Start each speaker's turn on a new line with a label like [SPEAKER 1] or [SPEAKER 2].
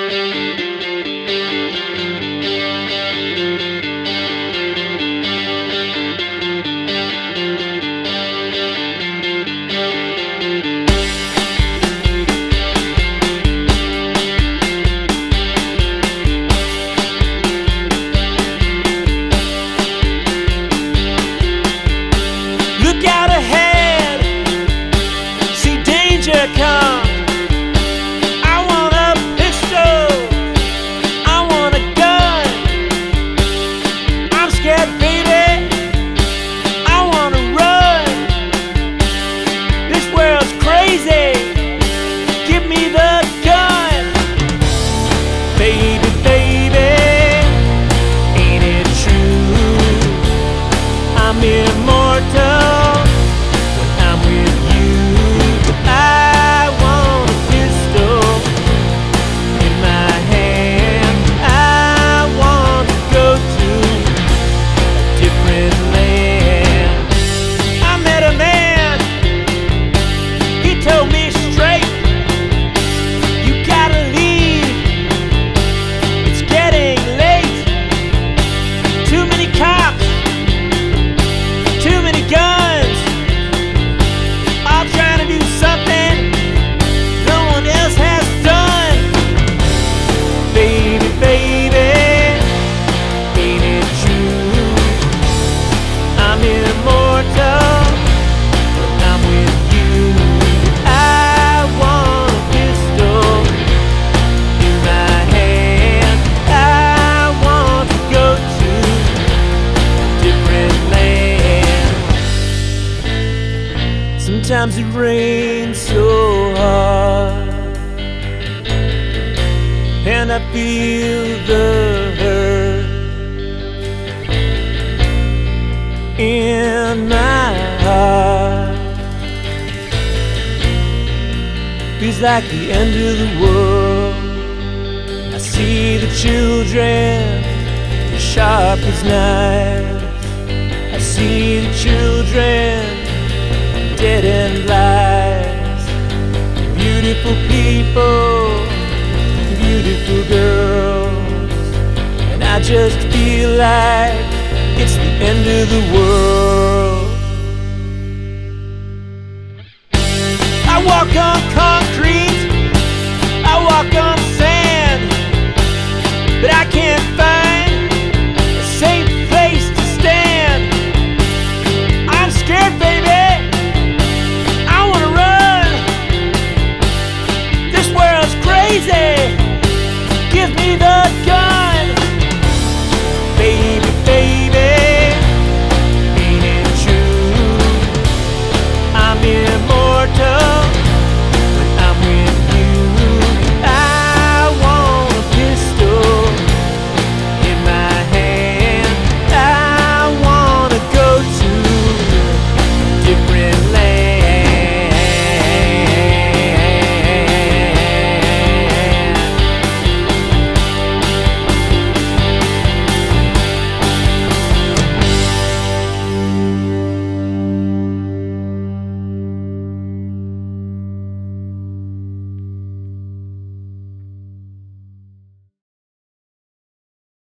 [SPEAKER 1] Look out ahead, see danger come. I want a pistol, I want a gun. I'm scared, baby, I wanna run. This world's crazy, give me the gun. Baby, baby, ain't it true? I'm immortal. Sometimes it rains so hard, and I feel the hurt in my heart. Feels like the end of the world. I see the children, as sharp as knives. I see the children, dead end lives. Beautiful people, beautiful girls, and I just feel like it's the end of the world.